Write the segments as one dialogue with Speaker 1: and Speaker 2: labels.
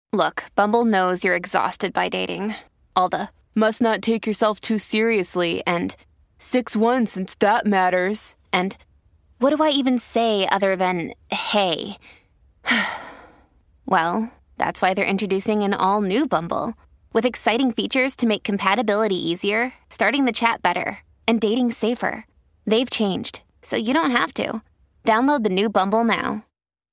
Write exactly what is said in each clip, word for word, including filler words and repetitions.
Speaker 1: Look, Bumble knows you're exhausted by dating. All the must not take yourself too seriously and six one since that matters. And what do I even say other than hey? Well, that's why they're introducing an all-new Bumble with exciting features to make compatibility easier, starting the chat better, and dating safer. They've changed, so you don't have to. Download the new Bumble now.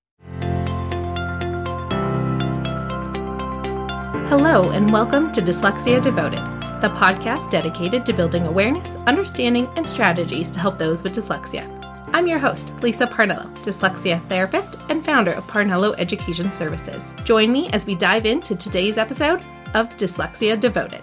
Speaker 2: Hello, and welcome to Dyslexia Devoted, the podcast dedicated to building awareness, understanding, and strategies to help those with dyslexia. I'm your host, Lisa Parnello, dyslexia therapist and founder of Parnello Education Services. Join me as we dive into today's episode of Dyslexia Devoted.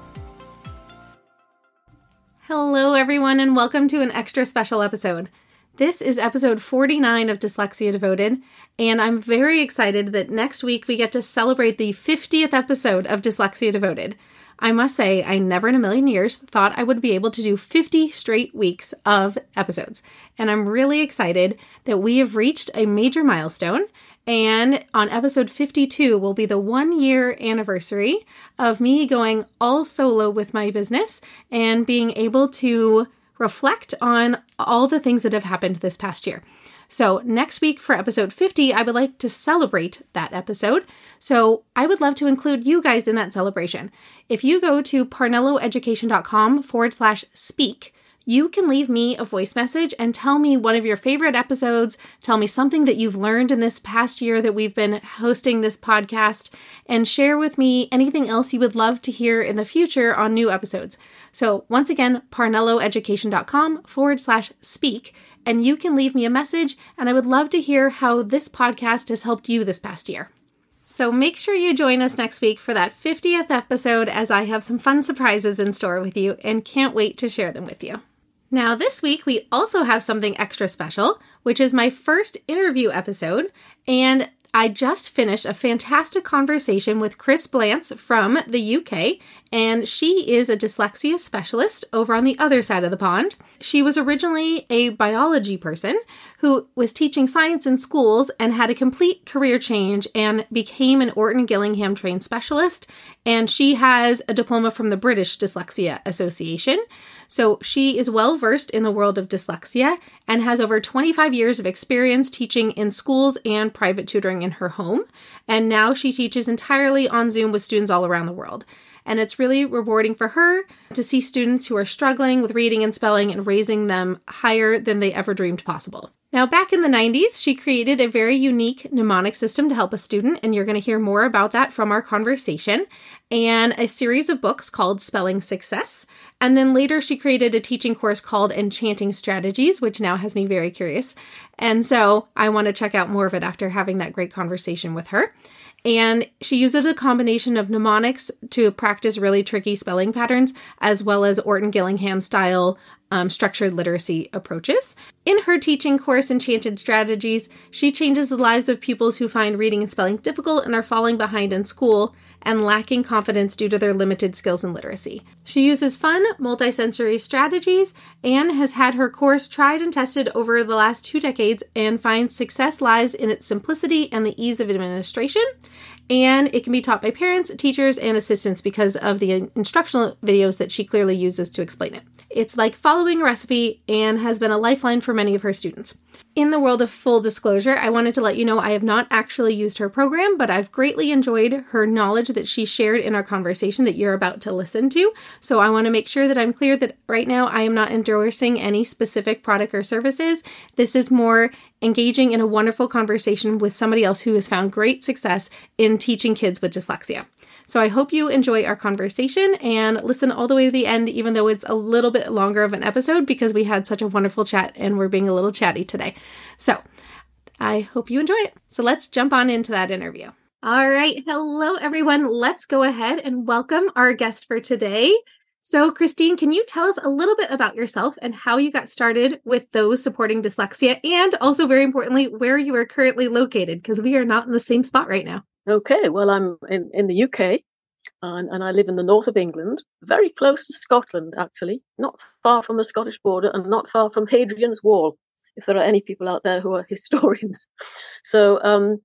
Speaker 2: Hello, everyone, and welcome to an extra special episode. This is episode forty-nine of Dyslexia Devoted, and I'm very excited that next week we get to celebrate the fiftieth episode of Dyslexia Devoted. I must say, I never in a million years thought I would be able to do fifty straight weeks of episodes, and I'm really excited that we have reached a major milestone, and on episode fifty-two will be the one-year anniversary of me going all solo with my business and being able to reflect on all the things that have happened this past year. So next week for episode fifty, I would like to celebrate that episode. So I would love to include you guys in that celebration. If you go to parnelloeducation.com forward slash speak, you can leave me a voice message and tell me one of your favorite episodes. Tell me something that you've learned in this past year that we've been hosting this podcast, and share with me anything else you would love to hear in the future on new episodes. So once again, parnelloeducation.com forward slash speak, and you can leave me a message, and I would love to hear how this podcast has helped you this past year. So make sure you join us next week for that fiftieth episode, as I have some fun surprises in store with you and can't wait to share them with you. Now, this week, we also have something extra special, which is my first interview episode, and I just finished a fantastic conversation with Chris Blance from the U K, and she is a dyslexia specialist over on the other side of the pond. She was originally a biology person who was teaching science in schools and had a complete career change and became an Orton Gillingham trained specialist, and she has a diploma from the British Dyslexia Association. So she is well versed in the world of dyslexia and has over twenty-five years of experience teaching in schools and private tutoring in her home. And now she teaches entirely on Zoom with students all around the world. And it's really rewarding for her to see students who are struggling with reading and spelling and raising them higher than they ever dreamed possible. Now, back in the nineties, she created a very unique mnemonic system to help a student, and you're going to hear more about that from our conversation, and a series of books called Spelling Success. And then later she created a teaching course called Enchanting Strategies, which now has me very curious. And so I want to check out more of it after having that great conversation with her. And she uses a combination of mnemonics to practice really tricky spelling patterns, as well as Orton Gillingham style um, structured literacy approaches. In her teaching course, Enchanted Strategies, she changes the lives of pupils who find reading and spelling difficult and are falling behind in school and lacking confidence due to their limited skills in literacy. She uses fun, multisensory strategies and has had her course tried and tested over the last two decades and finds success lies in its simplicity and the ease of administration. And it can be taught by parents, teachers, and assistants because of the instructional videos that she clearly uses to explain it. It's like following a recipe and has been a lifeline for many of her students. In the world of full disclosure, I wanted to let you know I have not actually used her program, but I've greatly enjoyed her knowledge that she shared in our conversation that you're about to listen to. So I want to make sure that I'm clear that right now I am not endorsing any specific product or services. This is more engaging in a wonderful conversation with somebody else who has found great success in teaching kids with dyslexia. So I hope you enjoy our conversation and listen all the way to the end, even though it's a little bit longer of an episode because we had such a wonderful chat and we're being a little chatty today. So I hope you enjoy it. So let's jump on into that interview. All right. Hello, everyone. Let's go ahead and welcome our guest for today. So Christine, can you tell us a little bit about yourself and how you got started with those supporting dyslexia, and also very importantly, where you are currently located, because we are not in the same spot right now.
Speaker 3: Okay, well, I'm in, in the U K, and, and I live in the north of England, very close to Scotland, actually, not far from the Scottish border and not far from Hadrian's Wall, if there are any people out there who are historians. So um,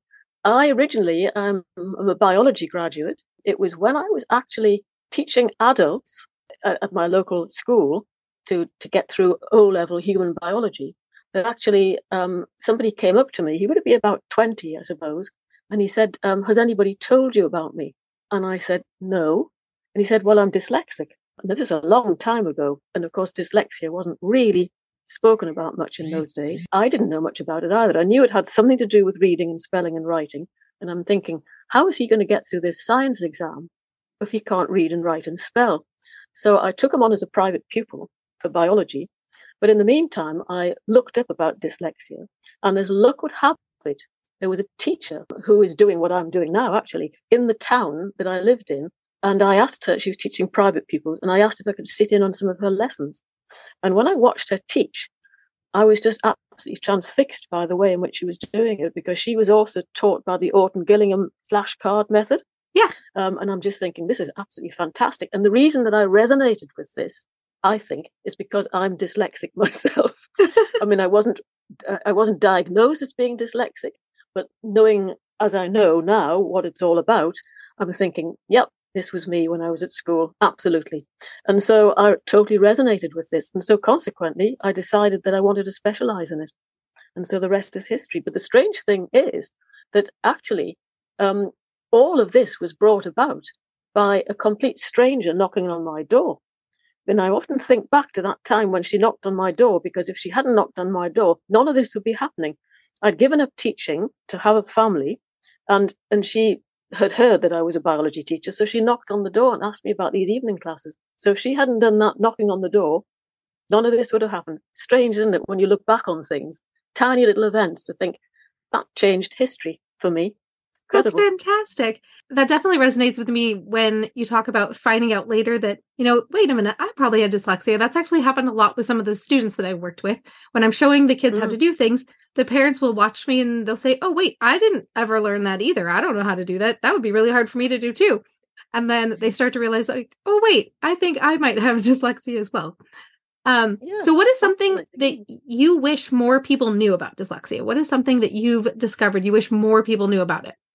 Speaker 3: I originally um, am a biology graduate. It was when I was actually teaching adults at, at my local school to, to get through O-level human biology that actually um, somebody came up to me. He would be about twenty, I suppose. And he said, um, has anybody told you about me? And I said, no. And he said, well, I'm dyslexic. And this is a long time ago. And of course, dyslexia wasn't really spoken about much in those days. I didn't know much about it either. I knew it had something to do with reading and spelling and writing. And I'm thinking, how is he going to get through this science exam if he can't read and write and spell? So I took him on as a private pupil for biology. But in the meantime, I looked up about dyslexia. And as luck would have it, there was a teacher who is doing what I'm doing now, actually, in the town that I lived in. And I asked her, she was teaching private pupils, and I asked if I could sit in on some of her lessons. And when I watched her teach, I was just absolutely transfixed by the way in which she was doing it, because she was also taught by the Orton Gillingham flashcard method.
Speaker 2: Yeah.
Speaker 3: Um, and I'm just thinking, this is absolutely fantastic. And the reason that I resonated with this, I think, is because I'm dyslexic myself. I mean, I wasn't, I wasn't diagnosed as being dyslexic, but knowing, as I know now, what it's all about, I'm thinking, yep, this was me when I was at school. Absolutely. And so I totally resonated with this. And so consequently, I decided that I wanted to specialize in it. And so the rest is history. But the strange thing is that actually um, all of this was brought about by a complete stranger knocking on my door. And I often think back to that time when she knocked on my door, because if she hadn't knocked on my door, none of this would be happening. I'd given up teaching to have a family, and, and she had heard that I was a biology teacher, so she knocked on the door and asked me about these evening classes. So if she hadn't done that knocking on the door, none of this would have happened. Strange, isn't it, when you look back on things, tiny little events, to think that changed history for me. Incredible.
Speaker 2: That's fantastic. That definitely resonates with me when you talk about finding out later that, you know, wait a minute, I probably had dyslexia. That's actually happened a lot with some of the students that I've worked with. When I'm showing the kids mm. how to do things, the parents will watch me and they'll say, oh, wait, I didn't ever learn that either. I don't know how to do that. That would be really hard for me to do too. And then they start to realize, like, oh, wait, I think I might have dyslexia as well. Um, yeah, so what is something absolutely. that you wish more people knew about dyslexia? What is something that you've discovered you wish more people knew about it?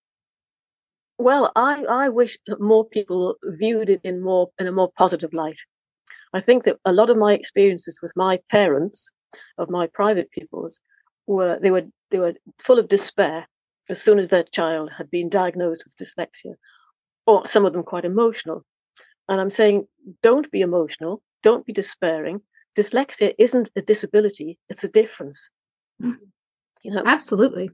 Speaker 3: Well, I, I wish that more people viewed it in more in a more positive light. I think that a lot of my experiences with my parents, of my private pupils, were they were they were full of despair as soon as their child had been diagnosed with dyslexia, or some of them quite emotional. And I'm saying, don't be emotional, don't be despairing. Dyslexia isn't a disability; it's a difference.
Speaker 2: You know, absolutely.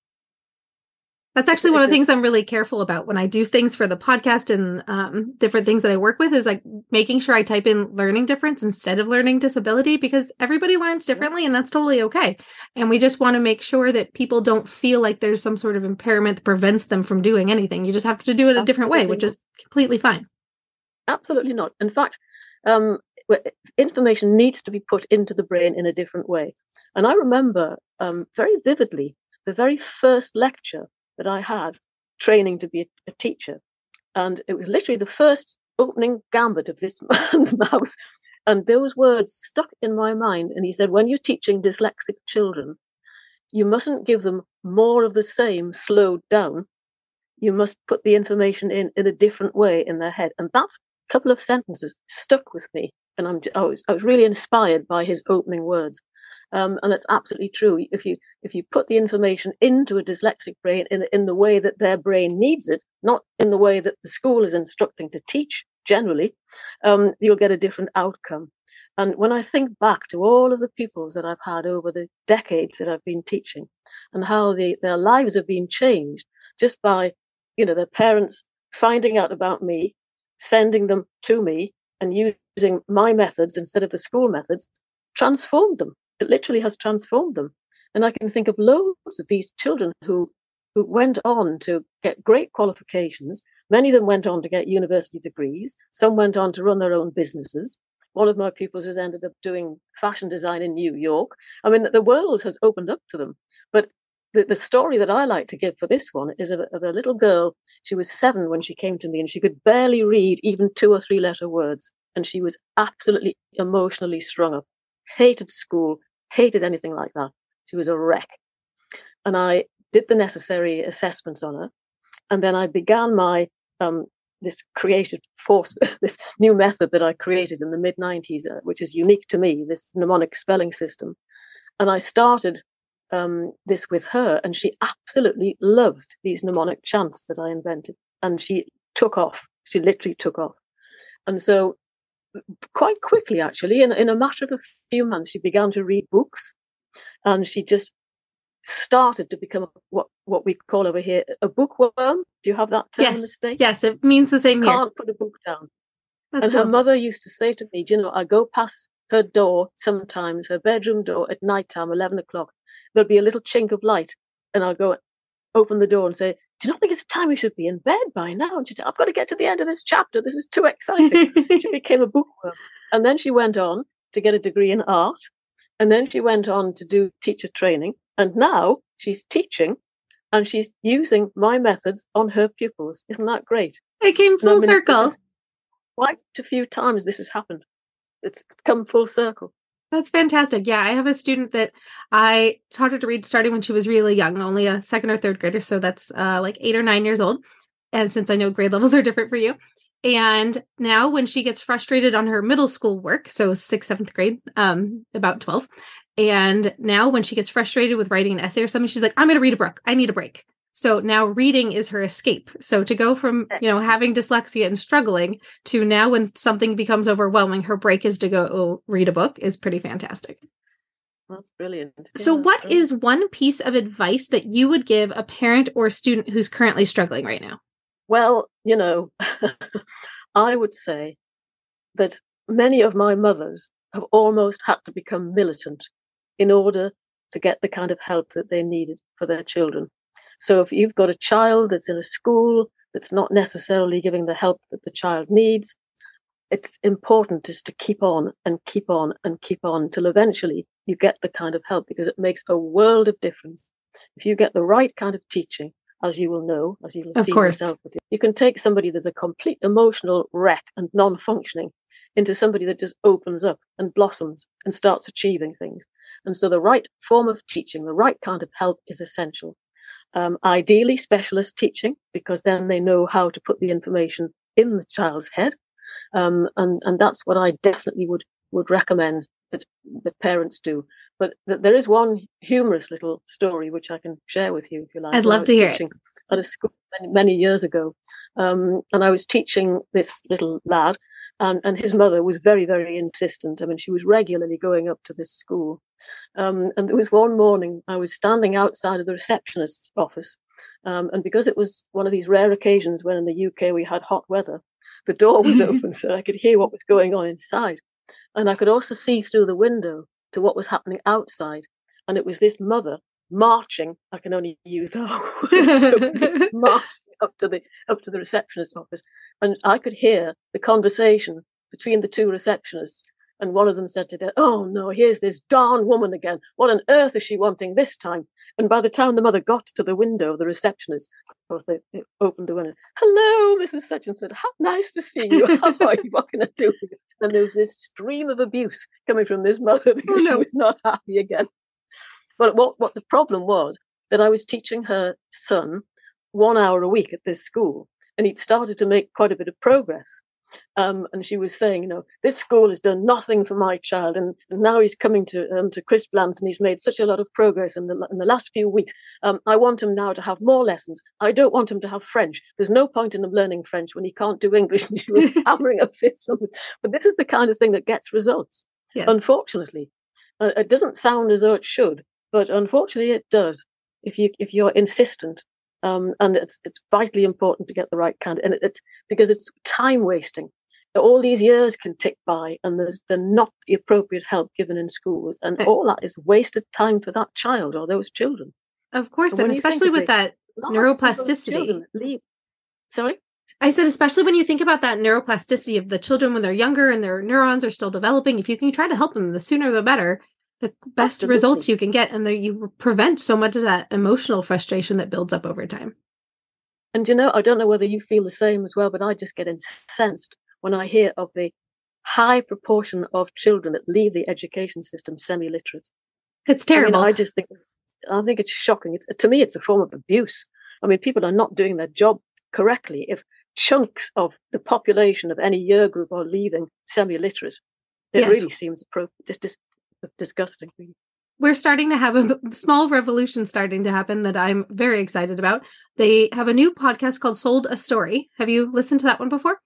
Speaker 2: That's actually one of the things I'm really careful about when I do things for the podcast and um, different things that I work with, is like making sure I type in learning difference instead of learning disability, because everybody learns differently and that's totally okay. And we just want to make sure that people don't feel like there's some sort of impairment that prevents them from doing anything. You just have to do it a Absolutely different way, which not. is completely fine.
Speaker 3: Absolutely not. In fact, um, information needs to be put into the brain in a different way. And I remember um, very vividly the very first lecture that I had training to be a, a teacher. And it was literally the first opening gambit of this man's mouth. And those words stuck in my mind. And he said, when you're teaching dyslexic children, you mustn't give them more of the same slowed down. You must put the information in in a different way in their head. And that couple of sentences stuck with me. And I'm, I was, I was really inspired by his opening words. Um, and that's absolutely true. If you if you put the information into a dyslexic brain in in the way that their brain needs it, not in the way that the school is instructing to teach generally, um, you'll get a different outcome. And when I think back to all of the pupils that I've had over the decades that I've been teaching, and how they, their lives have been changed just by, you know, their parents finding out about me, sending them to me, and using my methods instead of the school methods, transformed them. It literally has transformed them. And I can think of loads of these children who, who went on to get great qualifications. Many of them went on to get university degrees. Some went on to run their own businesses. One of my pupils has ended up doing fashion design in New York. I mean, the world has opened up to them. But the, the story that I like to give for this one is of a, of a little girl. She was seven when she came to me, and she could barely read even two or three letter words. And she was absolutely emotionally strung up, hated school, hated anything like that. She was a wreck. And I did the necessary assessments on her, and then I began my um, this creative force, this new method that I created in the mid nineties, uh, which is unique to me, this mnemonic spelling system. And I started um, this with her, and she absolutely loved these mnemonic chants that I invented. And she took off. She literally took off. And so quite quickly, actually, in, in a matter of a few months, she began to read books, and she just started to become what, what we call over here a bookworm. Do you have that term
Speaker 2: yes.
Speaker 3: in the States?
Speaker 2: Yes, it means the same here.
Speaker 3: Can't put a book down.
Speaker 2: That's
Speaker 3: and her
Speaker 2: lovely.
Speaker 3: mother used to say to me, do you know, I go past her door sometimes, her bedroom door at night time, eleven o'clock, there'll be a little chink of light, and I'll go open the door and say, do you not think it's time we should be in bed by now? And she said, I've got to get to the end of this chapter. This is too exciting. She became a bookworm. And then she went on to get a degree in art. And then she went on to do teacher training. And now she's teaching, and she's using my methods on her pupils. Isn't that great?
Speaker 2: It came full
Speaker 3: I mean,
Speaker 2: circle.
Speaker 3: Quite a few times this has happened. It's come full circle.
Speaker 2: That's fantastic. Yeah, I have a student that I taught her to read starting when she was really young, only a second or third grader. So that's uh, like eight or nine years old. And since I know grade levels are different for you. And now when she gets frustrated on her middle school work, so sixth, seventh grade, um, about twelve. And now when she gets frustrated with writing an essay or something, she's like, I'm going to read a book. I need a break. So now reading is her escape. So to go from, you know, having dyslexia and struggling to now when something becomes overwhelming, her break is to go read a book is pretty fantastic.
Speaker 3: That's brilliant.
Speaker 2: So
Speaker 3: yeah,
Speaker 2: what
Speaker 3: great.
Speaker 2: is one piece of advice that you would give a parent or student who's currently struggling right now?
Speaker 3: Well, you know, I would say that many of my mothers have almost had to become militant in order to get the kind of help that they needed for their children. So if you've got a child that's in a school that's not necessarily giving the help that the child needs, it's important just to keep on and keep on and keep on till eventually you get the kind of help, because it makes a world of difference. If you get the right kind of teaching, as you will know, as you'll see yourself with you, you can take somebody that's a complete emotional wreck and non-functioning into somebody that just opens up and blossoms and starts achieving things. And so the right form of teaching, the right kind of help is essential. Um, ideally specialist teaching, because then they know how to put the information in the child's head. Um, and, and that's what I definitely would, would recommend that, that parents do. But th- there is one humorous little story which I can share with you, if you like.
Speaker 2: I'd love to hear it.
Speaker 3: At a school many, many years ago, um, and I was teaching this little lad, and, and his mother was very, very insistent. I mean, she was regularly going up to this school. Um, and there was one morning I was standing outside of the receptionist's office, um, and because it was one of these rare occasions when in the U K we had hot weather, the door was open so I could hear what was going on inside. And I could also see through the window to what was happening outside. And it was this mother marching, I can only use that word, marching up to the up to the receptionist office. And I could hear the conversation between the two receptionists. And one of them said to the, oh no, here's this darn woman again. What on earth is she wanting this time? And by the time the mother got to the window, the receptionist, of course, they, they opened the window. Hello, Missus Such and said, how nice to see you. How are you? What can I do? And there was this stream of abuse coming from this mother because oh, no. she was not happy again. But what, what the problem was that I was teaching her son one hour a week at this school, and he'd started to make quite a bit of progress. Um, and she was saying, you know, this school has done nothing for my child, and, and now he's coming to um, to Chris Blant's, and he's made such a lot of progress in the in the last few weeks. Um, I want him now to have more lessons. I don't want him to have French. There's no point in him learning French when he can't do English. And she was hammering her fists on it. But this is the kind of thing that gets results. Yeah. Unfortunately, uh, it doesn't sound as though it should, but unfortunately, it does. If you if you're insistent. Um, and it's it's vitally important to get the right kind of, and it, it's because it's time wasting. All these years can tick by, and there's there's not the appropriate help given in schools, and all that is wasted time for that child or those children.
Speaker 2: Of course, and, and especially with it, that neuroplasticity.
Speaker 3: Leave. Sorry?
Speaker 2: I said, especially when you think about that neuroplasticity of the children when they're younger and their neurons are still developing, if you can try to help them, the sooner the better. The best Absolutely. Results you can get, and then you prevent so much of that emotional frustration that builds up over time.
Speaker 3: And you know, I don't know whether you feel the same as well, but I just get incensed when I hear of the high proportion of children that leave the education system semi-literate.
Speaker 2: It's terrible.
Speaker 3: I mean, I just think I think it's shocking. It's, to me, it's a form of abuse. I mean, people are not doing their job correctly if chunks of the population of any year group are leaving semi-literate. It
Speaker 2: Yes.
Speaker 3: really seems appro- just, just disgusting. Really.
Speaker 2: We're starting to have a small revolution starting to happen that I'm very excited about. They have a new podcast called Sold a Story. Have you listened to that one before?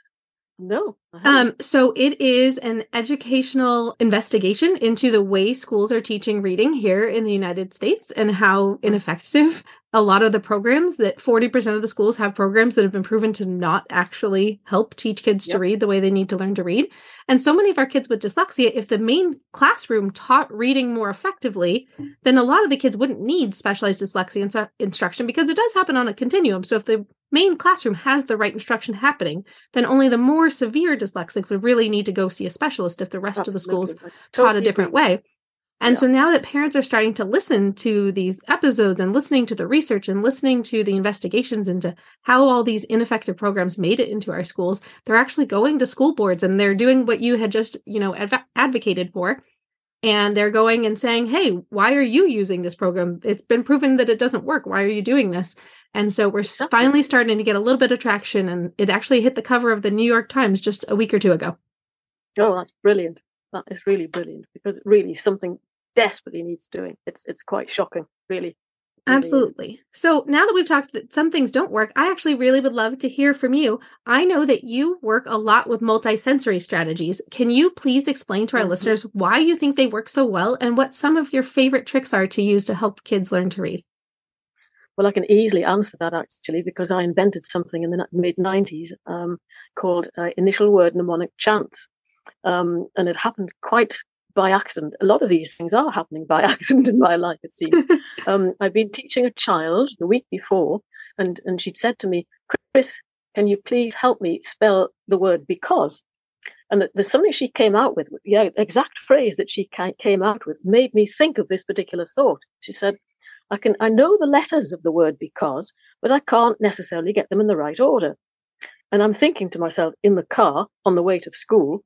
Speaker 3: No. I haven't.
Speaker 2: Um, so it is an educational investigation into the way schools are teaching reading here in the United States and how ineffective a lot of the programs that forty percent of the schools have programs that have been proven to not actually help teach kids
Speaker 3: Yep.
Speaker 2: to read the way they need to learn to read. And so many of our kids with dyslexia, if the main classroom taught reading more effectively, then a lot of the kids wouldn't need specialized dyslexia instru- instruction because it does happen on a continuum. So if the main classroom has the right instruction happening, then only the more severe dyslexic would really need to go see a specialist if the rest of the schools
Speaker 3: Absolutely. I
Speaker 2: taught a
Speaker 3: totally
Speaker 2: different
Speaker 3: agree.
Speaker 2: way. And
Speaker 3: Yeah.
Speaker 2: so now that parents are starting to listen to these episodes and listening to the research and listening to the investigations into how all these ineffective programs made it into our schools, they're actually going to school boards and they're doing what you had just, you know, adv- advocated for. And they're going and saying, hey, why are you using this program? It's been proven that it doesn't work. Why are you doing this? And so we're s-
Speaker 3: Exactly.
Speaker 2: finally starting to get a little bit of traction. And it actually hit the cover of the New York Times just a week or two ago.
Speaker 3: Oh, that's brilliant. That is really brilliant because really something desperately needs doing. It's it's quite shocking, really. It really is.
Speaker 2: Absolutely. So now that we've talked that some things don't work, I actually really would love to hear from you. I know that you work a lot with multisensory strategies. Can you please explain to our
Speaker 3: Mhm.
Speaker 2: listeners why you think they work so well and what some of your favorite tricks are to use to help kids learn to read?
Speaker 3: Well, I can easily answer that actually because I invented something in the mid nineties um, called uh, initial word mnemonic chants. Um, and it happened quite by accident. A lot of these things are happening by accident in my life, it seems. um, I'd been teaching a child the week before, and, and she'd said to me, Chris, can you please help me spell the word because? And there's something she came out with, the exact phrase that she came out with made me think of this particular thought. She said, I can I know the letters of the word because, but I can't necessarily get them in the right order. And I'm thinking to myself in the car on the way to school,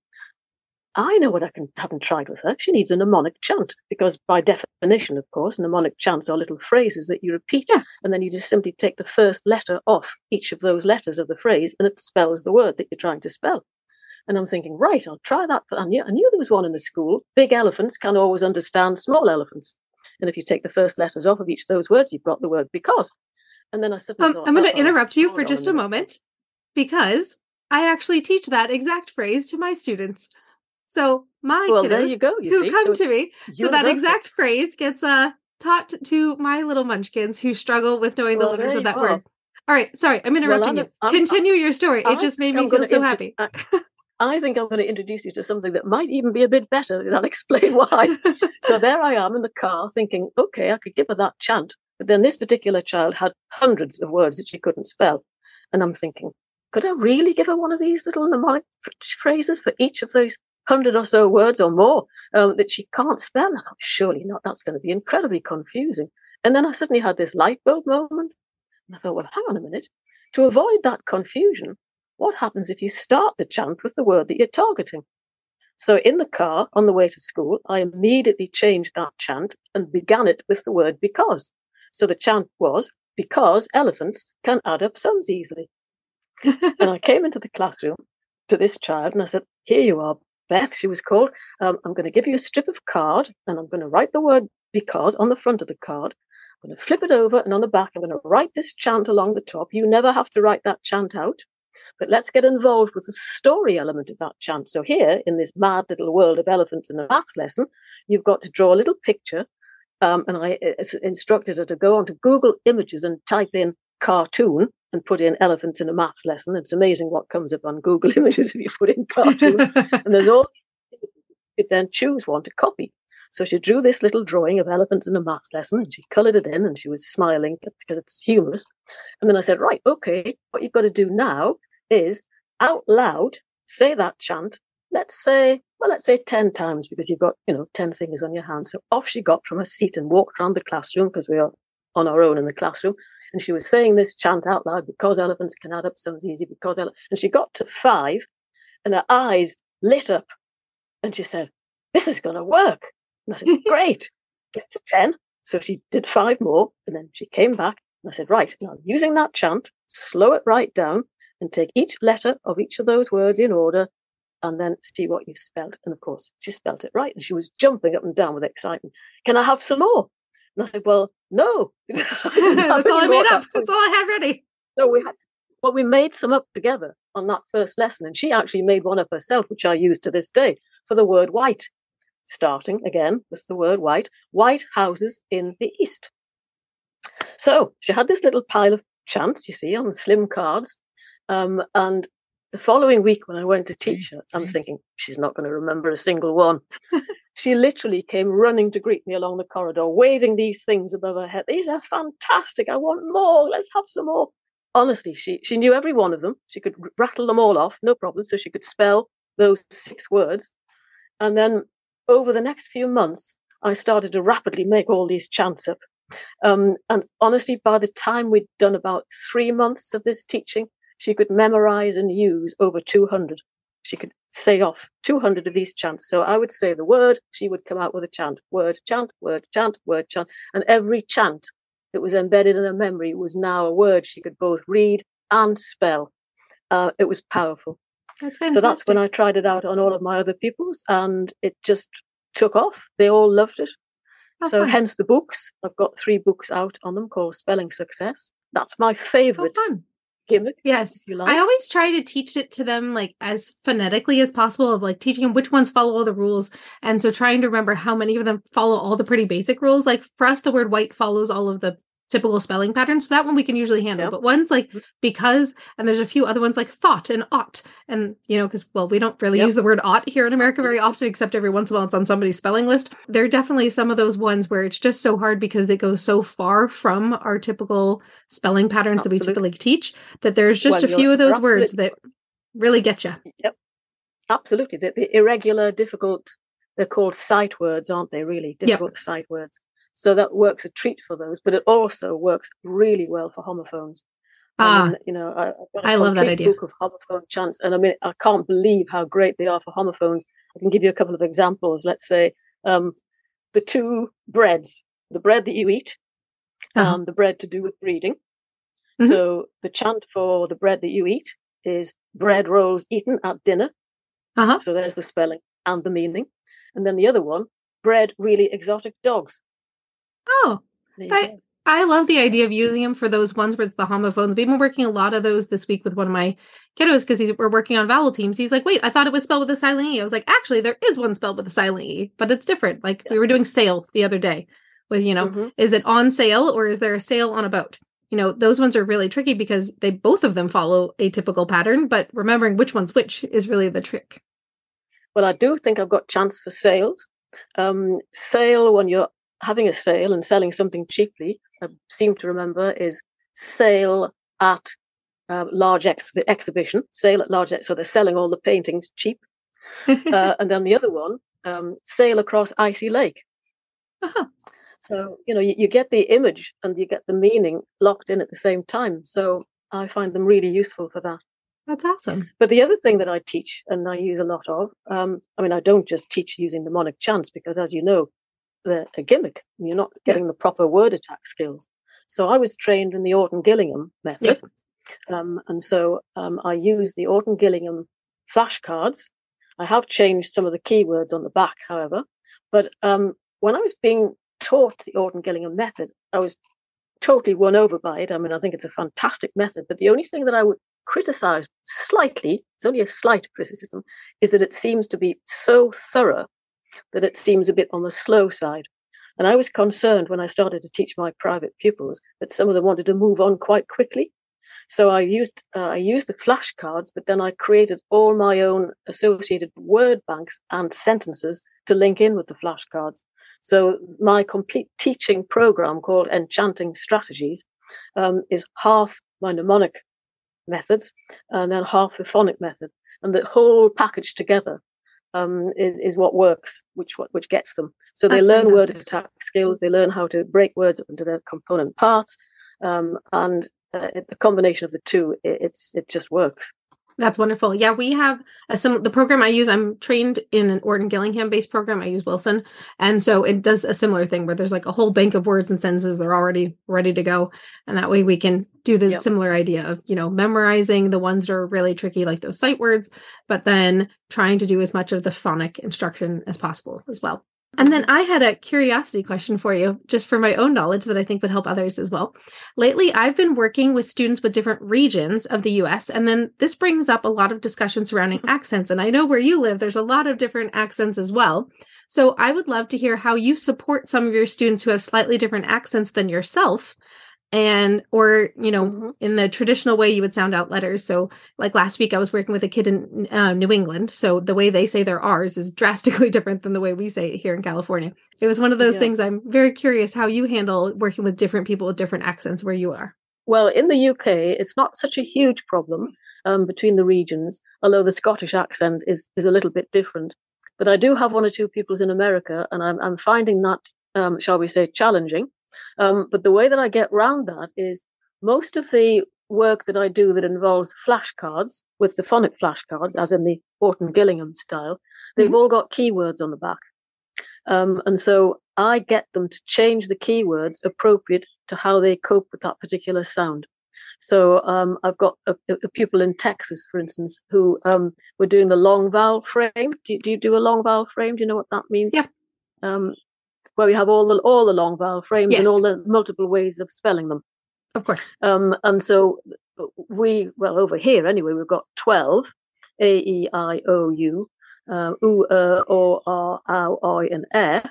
Speaker 3: I know what I can haven't tried with her. She needs a mnemonic chant because by definition, of course, mnemonic chants are little phrases that you repeat
Speaker 2: Yeah.
Speaker 3: and then you just simply take the first letter off each of those letters of the phrase and it spells the word that you're trying to spell. And I'm thinking, right, I'll try that. I knew, I knew there was one in the school. Big elephants can always understand small elephants. And if you take the first letters off of each of those words, you've got the word because. And then I suddenly
Speaker 2: Um,
Speaker 3: thought,
Speaker 2: I'm going to
Speaker 3: uh-oh,
Speaker 2: interrupt you
Speaker 3: hold
Speaker 2: for
Speaker 3: on
Speaker 2: just a
Speaker 3: minute.
Speaker 2: moment because I actually teach that exact phrase to my students. So my
Speaker 3: Well,
Speaker 2: kiddos
Speaker 3: there you go, you
Speaker 2: who
Speaker 3: see.
Speaker 2: come
Speaker 3: So
Speaker 2: to
Speaker 3: it's
Speaker 2: me, so that
Speaker 3: universal.
Speaker 2: exact phrase gets uh, taught to my little munchkins who struggle with knowing the
Speaker 3: Well,
Speaker 2: letters
Speaker 3: there
Speaker 2: of
Speaker 3: you
Speaker 2: that
Speaker 3: are.
Speaker 2: word. All right, sorry, I'm
Speaker 3: Well,
Speaker 2: interrupting
Speaker 3: I'm,
Speaker 2: you.
Speaker 3: I'm,
Speaker 2: Continue your story.
Speaker 3: I
Speaker 2: It just made
Speaker 3: think
Speaker 2: me
Speaker 3: I'm
Speaker 2: feel
Speaker 3: going
Speaker 2: so
Speaker 3: to
Speaker 2: happy.
Speaker 3: I, I think I'm going to introduce you to something that might even be a bit better, and I'll explain why. So there I am in the car thinking, okay, I could give her that chant. But then this particular child had hundreds of words that she couldn't spell. And I'm thinking, could I really give her one of these little mnemonic phrases for each of those hundred or so words or more um, that she can't spell? I thought, surely not. That's going to be incredibly confusing. And then I suddenly had this light bulb moment. And I thought, well, hang on a minute. To avoid that confusion, what happens if you start the chant with the word that you're targeting? So in the car on the way to school, I immediately changed that chant and began it with the word because. So the chant was, because elephants can add up sums easily. And I came into the classroom to this child and I said, here you are, Beth, she was called. Um, I'm going to give you a strip of card and I'm going to write the word because on the front of the card. I'm going to flip it over and on the back, I'm going to write this chant along the top. You never have to write that chant out. But let's get involved with the story element of that chant. So here, in this mad little world of elephants in a maths lesson, you've got to draw a little picture. Um, and I uh, instructed her to go onto Google Images and type in cartoon and put in elephants in a maths lesson. It's amazing what comes up on Google Images if you put in cartoon. And there's all, you could then choose one to copy. So she drew this little drawing of elephants in a maths lesson and she coloured it in and she was smiling because it's humorous. And then I said, right, okay, what you've got to do now is out loud say that chant. Let's say, well, let's say ten times because you've got, you know, ten fingers on your hand. So off she got from her seat and walked around the classroom because we are on our own in the classroom. And she was saying this chant out loud, because elephants can add up sums easy, because ele-. And she got to five and her eyes lit up and she said, this is going to work. And I said, great, get to ten. So she did five more, and then she came back, and I said, right, now using that chant, slow it right down and take each letter of each of those words in order and then see what you've spelt. And of course, she spelt it right, and she was jumping up and down with excitement. Can I have some more? And I said, well, no.
Speaker 2: That's all I made up. That's all I had ready.
Speaker 3: So we had, well, we made some up together on that first lesson, and she actually made one up herself, which I use to this day, for the word white. Starting again with the word white, white houses in the east. So she had this little pile of chants, you see, on slim cards. Um, and the following week when I went to teach her, I'm thinking, she's not going to remember a single one. She literally came running to greet me along the corridor, waving these things above her head. These are fantastic. I want more. Let's have some more. Honestly, she, she knew every one of them. She could rattle them all off, no problem. So she could spell those six words. And then over the next few months, I started to rapidly make all these chants up. Um, and honestly, by the time we'd done about three months of this teaching, she could memorize and use over two hundred. She could say off two hundred of these chants. So I would say the word, she would come out with a chant, word, chant, word, chant, word, chant. And every chant that was embedded in her memory was now a word she could both read and spell. Uh, it was powerful.
Speaker 2: That's fantastic.
Speaker 3: So that's when I tried it out on all of my other pupils, and it just took off. They all loved it.
Speaker 2: Oh,
Speaker 3: so
Speaker 2: fun.
Speaker 3: Hence the books. I've got three books out on them called Spelling Success. That's my favorite
Speaker 2: oh, fun.
Speaker 3: gimmick.
Speaker 2: Yes.
Speaker 3: If you like.
Speaker 2: I always try to teach it to them like as phonetically as possible, of like teaching them which ones follow all the rules. And so trying to remember how many of them follow all the pretty basic rules. Like for us, the word white follows all of the typical spelling patterns. So that one we can usually handle.
Speaker 3: Yep.
Speaker 2: But ones like because, and there's a few other ones like thought and ought. And, you know, because, well, we don't really
Speaker 3: Yep.
Speaker 2: use the word ought here in America very often, except every once in a while it's on somebody's spelling list. There are definitely some of those ones where it's just so hard because they go so far from our typical spelling patterns
Speaker 3: Absolutely.
Speaker 2: that we typically teach, that there's just
Speaker 3: Well,
Speaker 2: a few of those
Speaker 3: absolutely.
Speaker 2: words that really get you.
Speaker 3: Yep. Absolutely. The, the irregular, difficult, they're called sight words, aren't they, really? Difficult yep. sight words. So that works a treat for those, but it also works really well for homophones.
Speaker 2: Ah,
Speaker 3: I mean, you know, I, I've got a
Speaker 2: I love that idea.
Speaker 3: book of homophone chants, and I mean, I can't believe how great they are for homophones. I can give you a couple of examples. Let's say um, the two breads, the bread that you eat,
Speaker 2: uh-huh.
Speaker 3: um, the bread to do with reading.
Speaker 2: Mm-hmm.
Speaker 3: So the chant for the bread that you eat is bread rolls eaten at dinner.
Speaker 2: Uh-huh.
Speaker 3: So there's the spelling and the meaning. And then the other one, bread really exotic dogs.
Speaker 2: Oh, I, I love the idea of using them for those ones where it's the homophones. We've been working a lot of those this week with one of my kiddos because we're working on vowel teams. He's like, wait, I thought it was spelled with a silent E. I was like, actually, there is one spelled with a silent E, but it's different. Like yeah. we were doing sale the other day with, you know, mm-hmm. is it on sale or is there a sale on a boat? You know, those ones are really tricky because they both of them follow a typical pattern, but remembering which one's which is really the trick.
Speaker 3: Well, I do think I've got chance for sales. Um, sale when you're having a sale and selling something cheaply, I seem to remember, is sale at uh, large ex- exhibition, sale at large, ex- so they're selling all the paintings cheap. uh, and then the other one, um, sail across icy lake.
Speaker 2: Uh-huh.
Speaker 3: So, you know, you, you get the image and you get the meaning locked in at the same time. So I find them really useful for that.
Speaker 2: That's awesome.
Speaker 3: But the other thing that I teach and I use a lot of, um, I mean, I don't just teach using mnemonic chants because, as you know, they're a gimmick. You're not getting yeah. the proper word attack skills. So I was trained in the Orton-Gillingham method. Yep. Um, and so um, I use the Orton-Gillingham flashcards. I have changed some of the keywords on the back, however. But um, when I was being taught the Orton-Gillingham method, I was totally won over by it. I mean, I think it's a fantastic method. But the only thing that I would criticize slightly, it's only a slight criticism, is that it seems to be so thorough that it seems a bit on the slow side. And I was concerned when I started to teach my private pupils that some of them wanted to move on quite quickly. So I used uh, I used the flashcards, but then I created all my own associated word banks and sentences to link in with the flashcards. So my complete teaching program called Enchanting Strategies um, is half my mnemonic methods and then half the phonic method. And the whole package together um, is, is what works, which which gets them. So they
Speaker 2: That's
Speaker 3: learn
Speaker 2: fantastic.
Speaker 3: word attack skills, they learn how to break words up into their component parts, um, and uh, it, the combination of the two, it, it's it just works.
Speaker 2: That's wonderful. Yeah, we have a sim- the program I use. I'm trained in an Orton Gillingham based program. I use Wilson. And so it does a similar thing where there's like a whole bank of words and sentences. They're already ready to go. And that way we can do the
Speaker 3: Yep.
Speaker 2: similar idea of, you know, memorizing the ones that are really tricky, like those sight words, but then trying to do as much of the phonic instruction as possible as well. And then I had a curiosity question for you, just for my own knowledge that I think would help others as well. Lately, I've been working with students with different regions of the U S, and then this brings up a lot of discussion surrounding accents. And I know where you live, there's a lot of different accents as well. So I would love to hear how you support some of your students who have slightly different accents than yourself. And, or, you know,
Speaker 3: Mhm.
Speaker 2: in the traditional way you would sound out letters. So like last week, I was working with a kid in uh, New England. So the way they say their R's is drastically different than the way we say it here in California. It was one of those
Speaker 3: Yeah.
Speaker 2: things. I'm very curious how you handle working with different people with different accents where you are.
Speaker 3: Well, in the U K, it's not such a huge problem um, between the regions, although the Scottish accent is, is a little bit different. But I do have one or two pupils in America, and I'm, I'm finding that, um, shall we say, challenging. Um, but the way that I get round that is most of the work that I do that involves flashcards, with the phonic flashcards, as in the Orton Gillingham style, they've
Speaker 2: Mhm.
Speaker 3: all got keywords on the back. Um, and so I get them to change the keywords appropriate to how they cope with that particular sound. So um, I've got a, a pupil in Texas, for instance, who um, we're doing the long vowel frame. Do you, do you do a long vowel frame? Do you know what that means?
Speaker 2: Yeah.
Speaker 3: Um, where we have all the all the long vowel frames and
Speaker 2: Yes.
Speaker 3: all the multiple ways of spelling them.
Speaker 2: Of course.
Speaker 3: Um, and so we, well, over here anyway, we've got twelve, A, E, I, O, U, uh, oo, uh, o, r, ow, oi, and eh.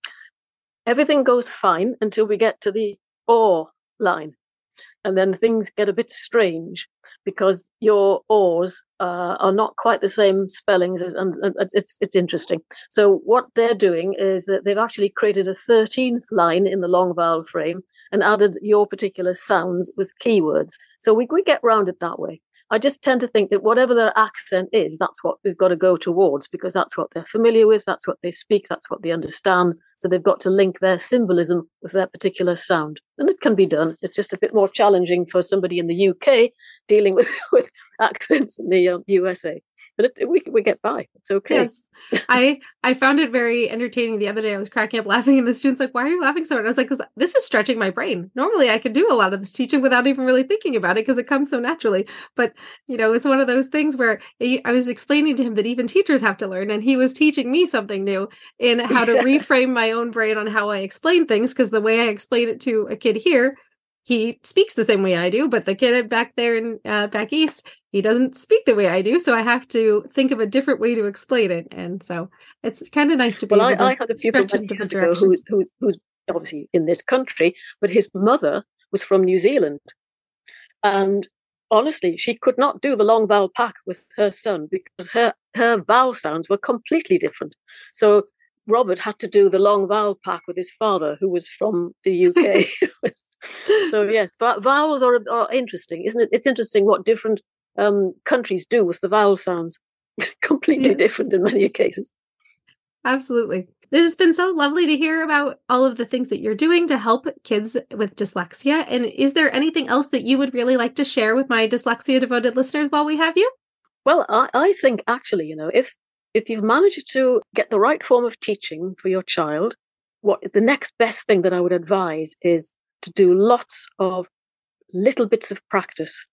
Speaker 3: Everything goes fine until we get to the or line. And then things get a bit strange because your ors uh, are not quite the same spellings as, and, and it's it's interesting. So what they're doing is that they've actually created a thirteenth line in the long vowel frame and added your particular sounds with keywords. So we we get round it that way. I just tend to think that whatever their accent is, that's what we've got to go towards, because that's what they're familiar with, that's what they speak, that's what they understand. So they've got to link their symbolism with their particular sound. And it can be done. It's just a bit more challenging for somebody in the U K dealing with, with accents in the um, U S A. But it, we we get by. It's okay.
Speaker 2: Yes. I I found it very entertaining the other day. I was cracking up laughing, and the student's like, why are you laughing so hard? I was like, because this is stretching my brain. Normally I could do a lot of this teaching without even really thinking about it because it comes so naturally. But, you know, it's one of those things where I was explaining to him that even teachers have to learn, and he was teaching me something new in how to reframe my own brain on how I explain things, because the way I explain it to a kid here, he speaks the same way I do, but the kid back there in uh, back east, he doesn't speak the way I do. So I have to think of a different way to explain it. And so it's kind of nice to be
Speaker 3: Well,
Speaker 2: able to
Speaker 3: I, I had a pupil
Speaker 2: stretch in
Speaker 3: many
Speaker 2: different
Speaker 3: years ago who,
Speaker 2: directions.
Speaker 3: who's, who's obviously in this country, but his mother was from New Zealand. And honestly, she could not do the long vowel pack with her son because her, her vowel sounds were completely different. So Robert had to do the long vowel pack with his father, who was from the U K. So yes, vowels are, are interesting, isn't it? It's interesting what different um, countries do with the vowel sounds. Completely
Speaker 2: Yes.
Speaker 3: different in many cases.
Speaker 2: Absolutely. This has been so lovely to hear about all of the things that you're doing to help kids with dyslexia. And is there anything else that you would really like to share with my dyslexia devoted listeners while we have you?
Speaker 3: Well, I, I think actually, you know, if if you've managed to get the right form of teaching for your child, what the next best thing that I would advise is to do lots of little bits of practice.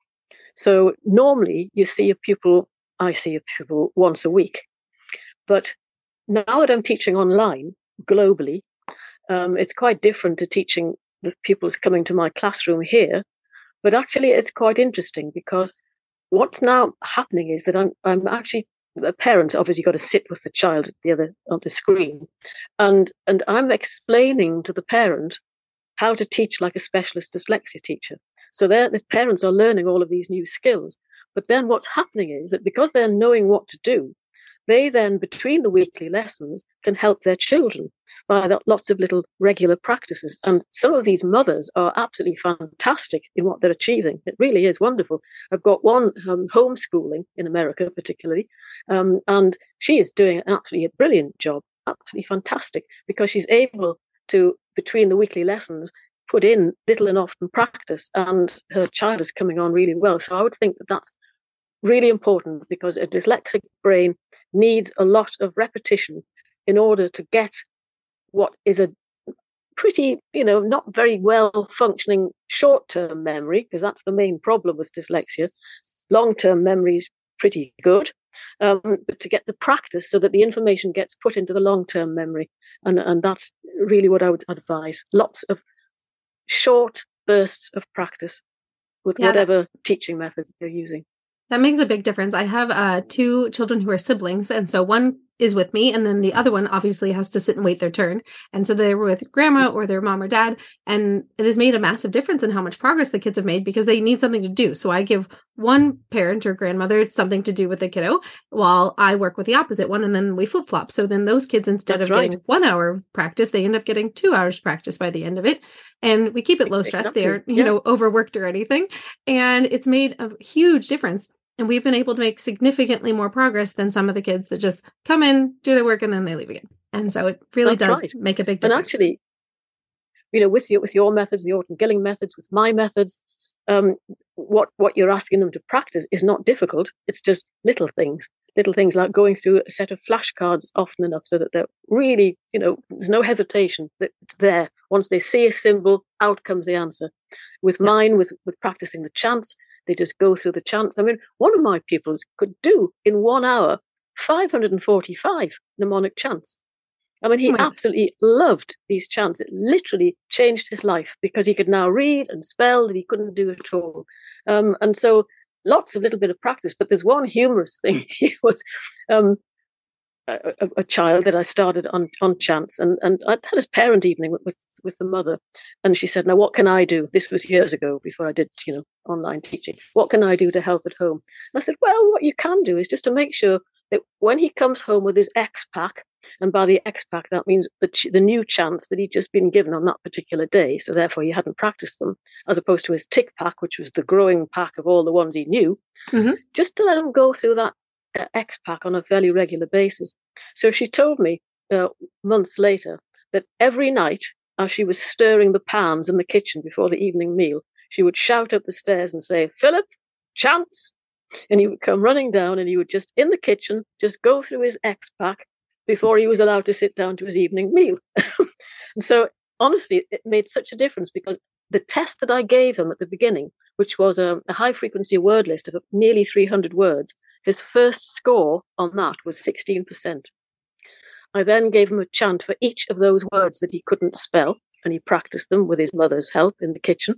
Speaker 3: So normally you see a pupil, I see a pupil once a week. But now that I'm teaching online globally, um, it's quite different to teaching with pupils coming to my classroom here. But actually, it's quite interesting because what's now happening is that I'm I'm actually a parent. Obviously, got to sit with the child at the other on the screen, and and I'm explaining to the parent how to teach like a specialist dyslexia teacher. So the parents are learning all of these new skills. But then what's happening is that because they're knowing what to do, they then, between the weekly lessons, can help their children by lots of little regular practices. And some of these mothers are absolutely fantastic in what they're achieving. It really is wonderful. I've got one um, homeschooling in America, particularly, um, and she is doing absolutely a brilliant job, absolutely fantastic, because she's able to, between the weekly lessons, put in little and often practice, and her child is coming on really well. So I would think that that's really important because a dyslexic brain needs a lot of repetition in order to get what is a pretty, you know, not very well functioning short-term memory, because that's the main problem with dyslexia. Long-term memory is pretty good, um, but to get the practice so that the information gets put into the long-term memory. And, and that's really what I would advise. Lots of short bursts of practice with yeah, whatever that, teaching methods you're using.
Speaker 2: That makes a big difference. I have uh, two children who are siblings, and so one is with me, and then the other one obviously has to sit and wait their turn. And so they were with grandma or their mom or dad, and it has made a massive difference in how much progress the kids have made because they need something to do. So I give one parent or grandmother something to do with the kiddo while I work with the opposite one, and then we flip-flop. So then those kids, instead That's of right. getting one hour of practice, they end up getting two hours practice by the end of it. And we keep it low stress. Exactly. They aren't, you yeah. know, overworked or anything. And it's made a huge difference. And we've been able to make significantly more progress than some of the kids that just come in, do their work, and then they leave again. And so it really That's does right. make a big difference.
Speaker 3: And actually, you know, with your, with your methods, the Orton-Gilling methods, with my methods, um, what, what you're asking them to practice is not difficult. It's just little things, little things like going through a set of flashcards often enough so that they're really, you know, there's no hesitation that it's there. Once they see a symbol, out comes the answer. With yeah. mine, with, with practicing the chants, they just go through the chants. I mean, one of my pupils could do in one hour five hundred forty-five mnemonic chants. I mean, he oh absolutely loved these chants. It literally changed his life because he could now read and spell that he couldn't do at all. Um, and so lots of little bit of practice. But there's one humorous thing with um, a, a, a child that I started on, on chants. And, and I had his parent evening with, with, with the mother. And she said, now, what can I do? This was years ago before I did, you know, online teaching. What can I do to help at home? And I said, well, what you can do is just to make sure that when he comes home with his X pack, and by the X pack, that means the, ch- the new chants that he'd just been given on that particular day. So therefore, he hadn't practiced them, as opposed to his tick pack, which was the growing pack of all the ones he knew, mm-hmm. just to let him go through that uh, X pack on a fairly regular basis. So she told me uh, months later that every night, as she was stirring the pans in the kitchen before the evening meal, she would shout up the stairs and say, Philip, chants. And he would come running down and he would just, in the kitchen, just go through his X pack before he was allowed to sit down to his evening meal. And so, honestly, it made such a difference because the test that I gave him at the beginning, which was a, a high-frequency word list of nearly three hundred words, his first score on that was sixteen percent. I then gave him a chant for each of those words that he couldn't spell, and he practiced them with his mother's help in the kitchen.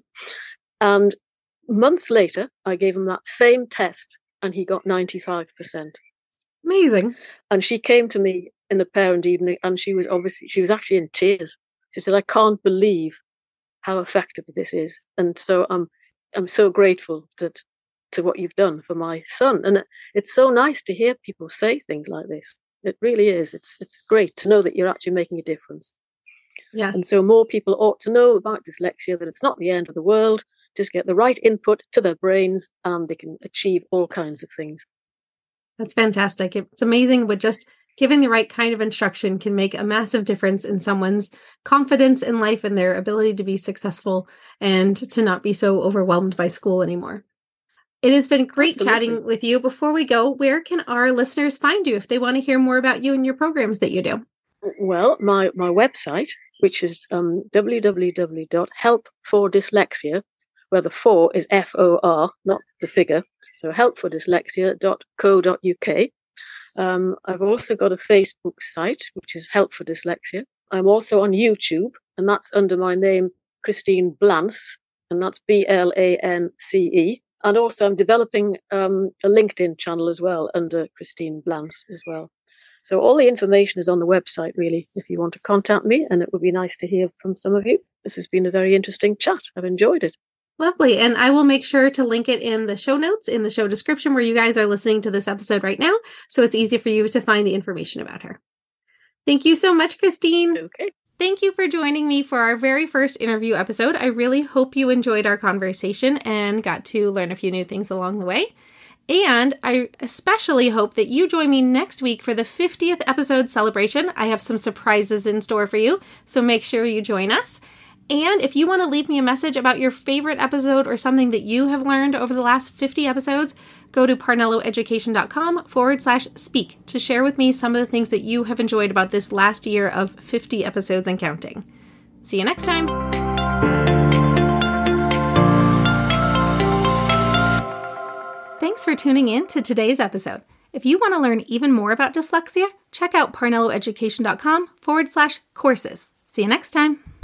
Speaker 3: And months later, I gave him that same test, and he got ninety-five percent.
Speaker 2: Amazing.
Speaker 3: And she came to me in the parent evening, and she was obviously, she was actually in tears. She said, I can't believe how effective this is. And so I'm, I'm so grateful to, to what you've done for my son. And it's so nice to hear people say things like this. It really is. It's, it's great to know that you're actually making a difference.
Speaker 2: Yes.
Speaker 3: And so more people ought to know about dyslexia, that it's not the end of the world. Just get the right input to their brains and they can achieve all kinds of things.
Speaker 2: That's fantastic. It's amazing, but just giving the right kind of instruction can make a massive difference in someone's confidence in life and their ability to be successful and to not be so overwhelmed by school anymore. It has been great Absolutely. Chatting with you. Before we go, where can our listeners find you if they want to hear more about you and your programs that you do?
Speaker 3: Well, my, my website, which is um, w w w dot help for dyslexia, where the four is F O R, not the figure. So help for dyslexia dot co dot u k. Um, I've also got a Facebook site, which is Help for Dyslexia. I'm also on YouTube, and that's under my name, Christine Blance, and that's B L A N C E. And also I'm developing um, a LinkedIn channel as well under Christine Blance as well. So all the information is on the website, really, if you want to contact me, and it would be nice to hear from some of you. This has been a very interesting chat. I've enjoyed it.
Speaker 2: Lovely. And I will make sure to link it in the show notes, in the show description where you guys are listening to this episode right now. So it's easy for you to find the information about her. Thank you so much, Christine.
Speaker 3: Okay.
Speaker 2: Thank you for joining me for our very first interview episode. I really hope you enjoyed our conversation and got to learn a few new things along the way. And I especially hope that you join me next week for the fiftieth episode celebration. I have some surprises in store for you, so make sure you join us. And if you want to leave me a message about your favorite episode or something that you have learned over the last fifty episodes, go to parnelloeducation.com forward slash speak to share with me some of the things that you have enjoyed about this last year of fifty episodes and counting. See you next time. Thanks for tuning in to today's episode. If you want to learn even more about dyslexia, check out parnelloeducation.com forward slash courses. See you next time.